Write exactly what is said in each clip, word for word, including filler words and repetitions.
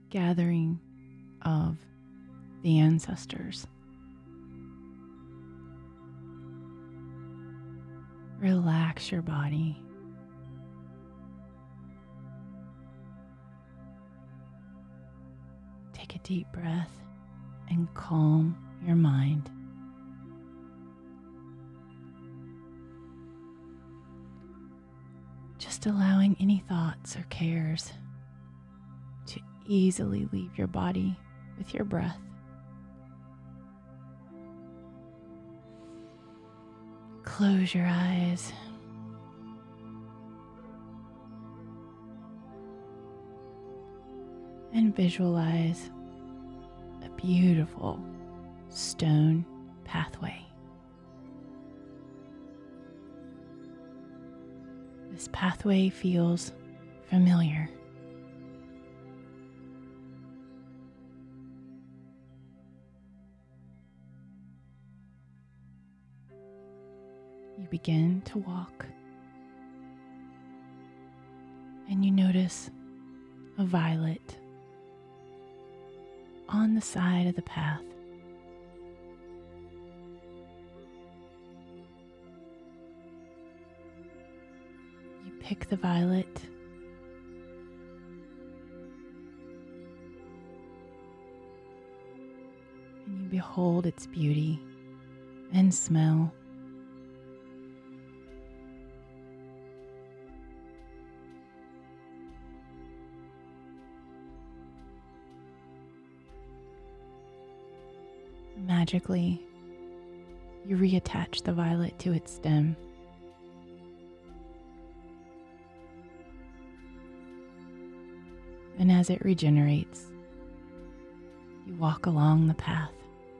gathering of the ancestors. Relax your body. Take a deep breath and calm your mind. Just allowing any thoughts or cares to easily leave your body with your breath. Close your eyes. And visualize a beautiful stone pathway. This pathway feels familiar. You begin to walk, and you notice a violet on the side of the path. You pick the violet and you behold its beauty and smell. Magically, you reattach the violet to its stem. And as it regenerates, you walk along the path.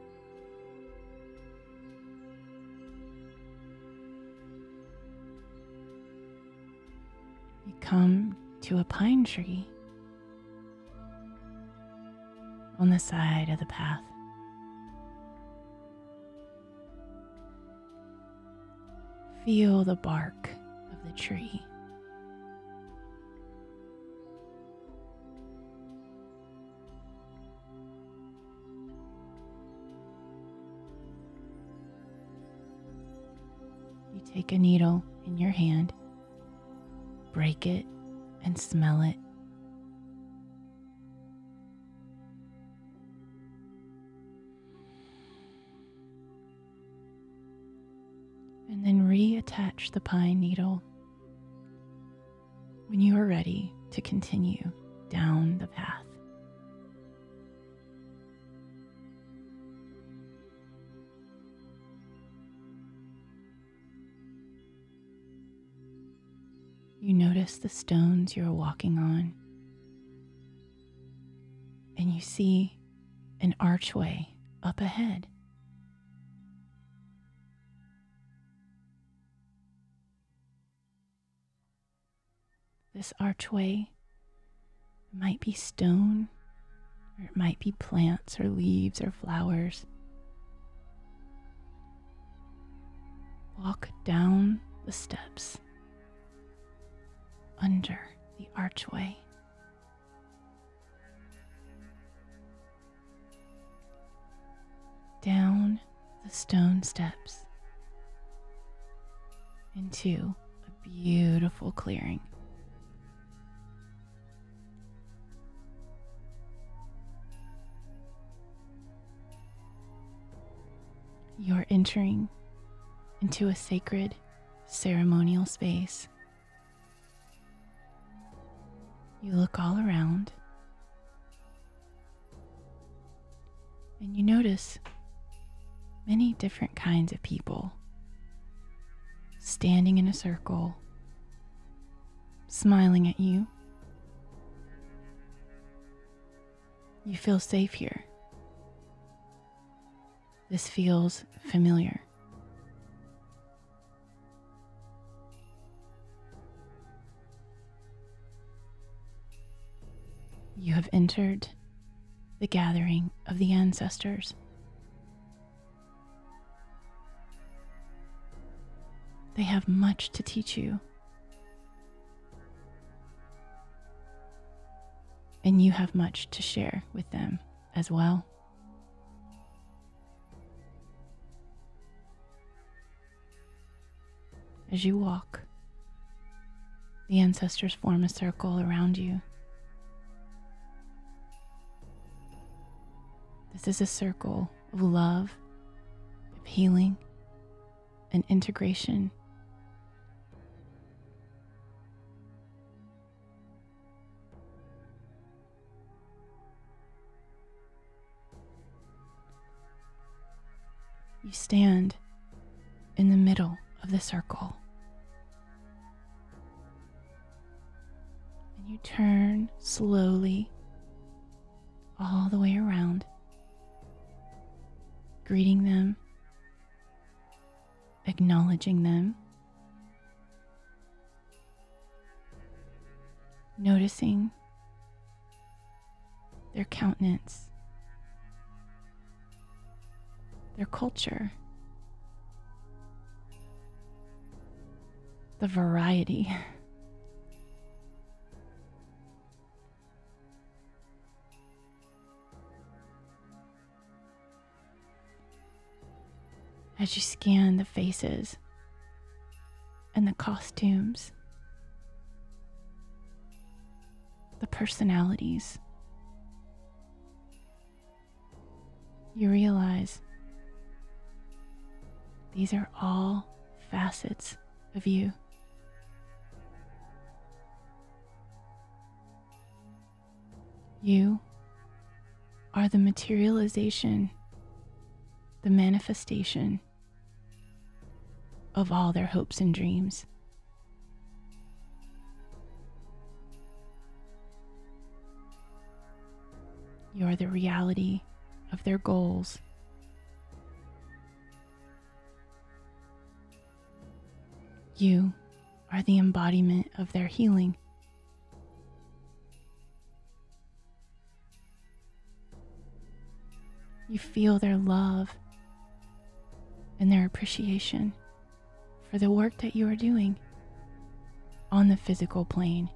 You come to a pine tree on the side of the path. Feel the bark of the tree. You take a needle in your hand, break it, and smell it. And then reattach the pine needle when you are ready to continue down the path. You notice the stones you are walking on, and you see an archway up ahead. This archway might be stone, or it might be plants or leaves or flowers. Walk down the steps under the archway. Down the stone steps into a beautiful clearing. You're entering into a sacred ceremonial space. You look all around and you notice many different kinds of people standing in a circle, smiling at you. You feel safe here. This feels familiar. You have entered the gathering of the ancestors. They have much to teach you. and you have much to share with them as well. As you walk, the ancestors form a circle around you. This is a circle of love, of healing, and integration. You stand in the middle of the circle. And you turn slowly all the way around, greeting them, acknowledging them, noticing their countenance, their culture, the variety. As you scan the faces and the costumes, the personalities, you realize these are all facets of you. You are the materialization, the manifestation of all their hopes and dreams. You are the reality of their goals. You are the embodiment of their healing. You feel their love and their appreciation for the work that you are doing on the physical plane.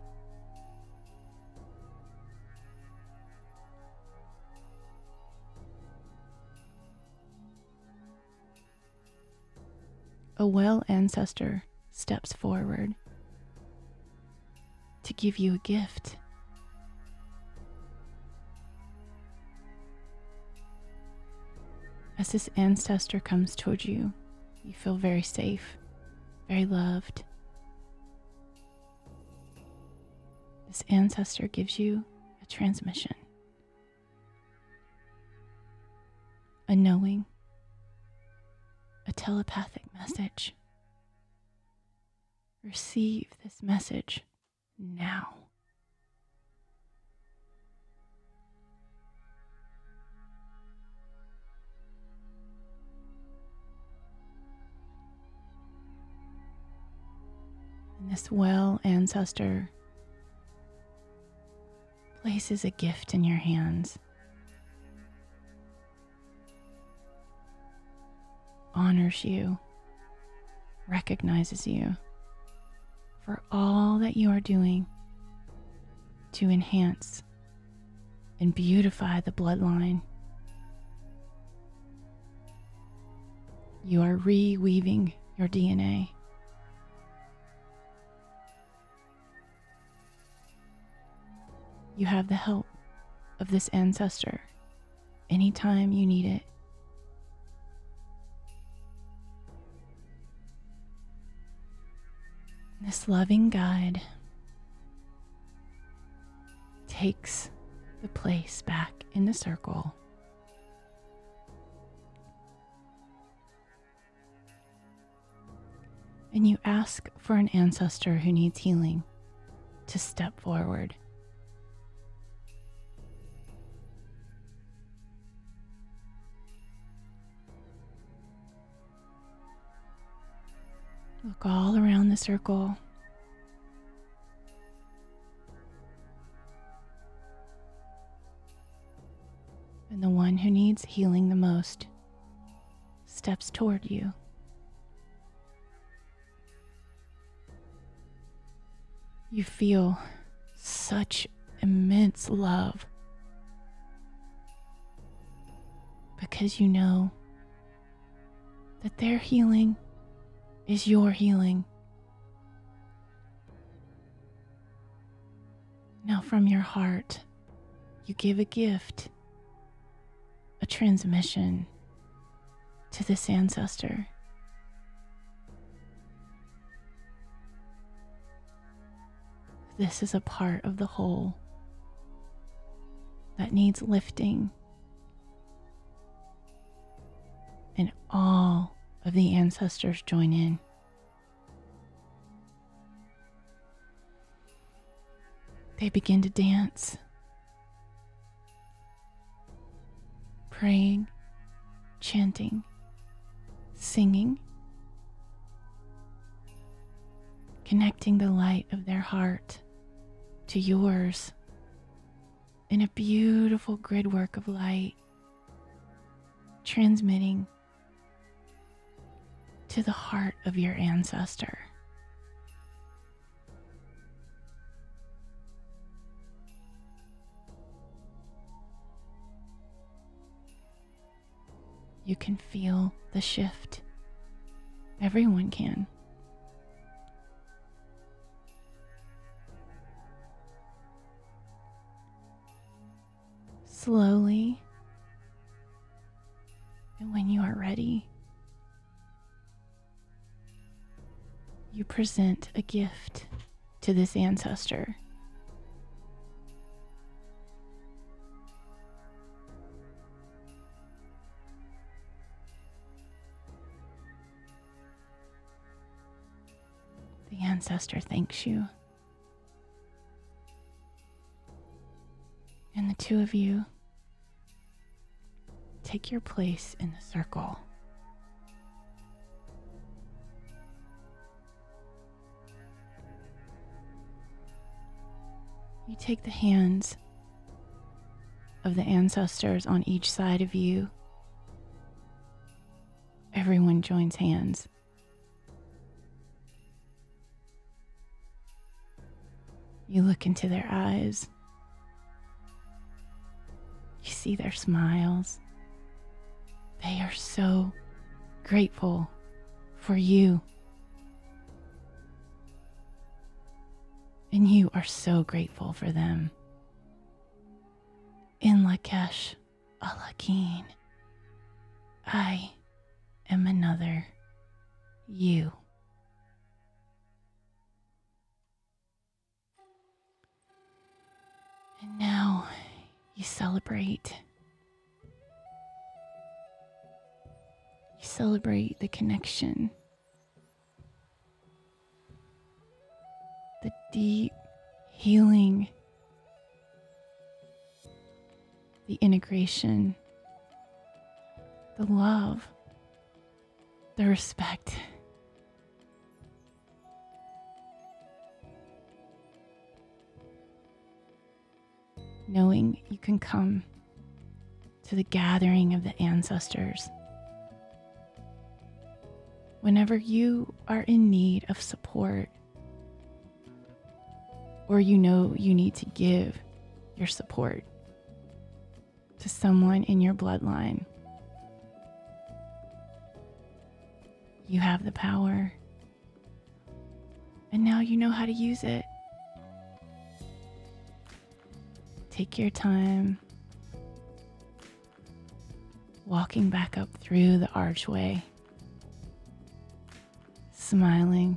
A well ancestor steps forward to give you a gift. As this ancestor comes towards you, you feel very safe, very loved. This ancestor gives you a transmission, a knowing, a telepathic message. Receive this message now. And this well ancestor places a gift in your hands, honors you, recognizes you for all that you are doing to enhance and beautify the bloodline. You are reweaving your D N A. You have the help of this ancestor anytime you need it. This loving guide takes the place back in the circle. And you ask for an ancestor who needs healing to step forward. Look all around the circle. And the one who needs healing the most steps toward you. You feel such immense love because you know that their healing is your healing. Now, from your heart, you give a gift, a transmission to this ancestor. This is a part of the whole that needs lifting, and all of the ancestors join in. They begin to dance, praying, chanting, singing, connecting the light of their heart to yours in a beautiful gridwork of light, transmitting to the heart of your ancestor. You can feel the shift. Everyone can. Slowly, and when you are ready, you present a gift to this ancestor. The ancestor thanks you. And the two of you take your place in the circle. You take the hands of the ancestors on each side of you. Everyone joins hands. You look into their eyes. You see their smiles. They are so grateful for you. And you are so grateful for them. In Lakesh Alakin, I am another you. And now you celebrate. You celebrate the connection, the deep healing, the integration, the love, the respect. Knowing you can come to the gathering of the ancestors whenever you are in need of support, or you know you need to give your support to someone in your bloodline. You have the power, and now you know how to use it. Take your time walking back up through the archway, smiling.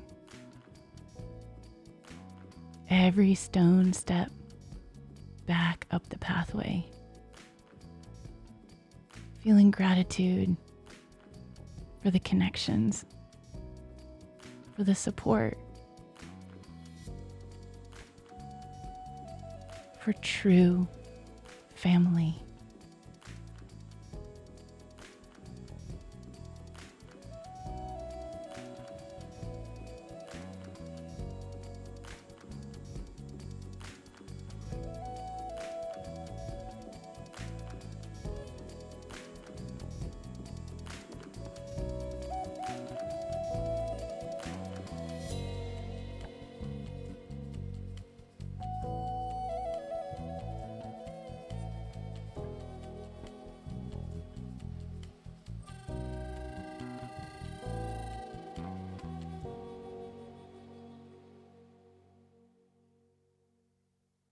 Every stone step back up the pathway, feeling gratitude for the connections, for the support, for true family.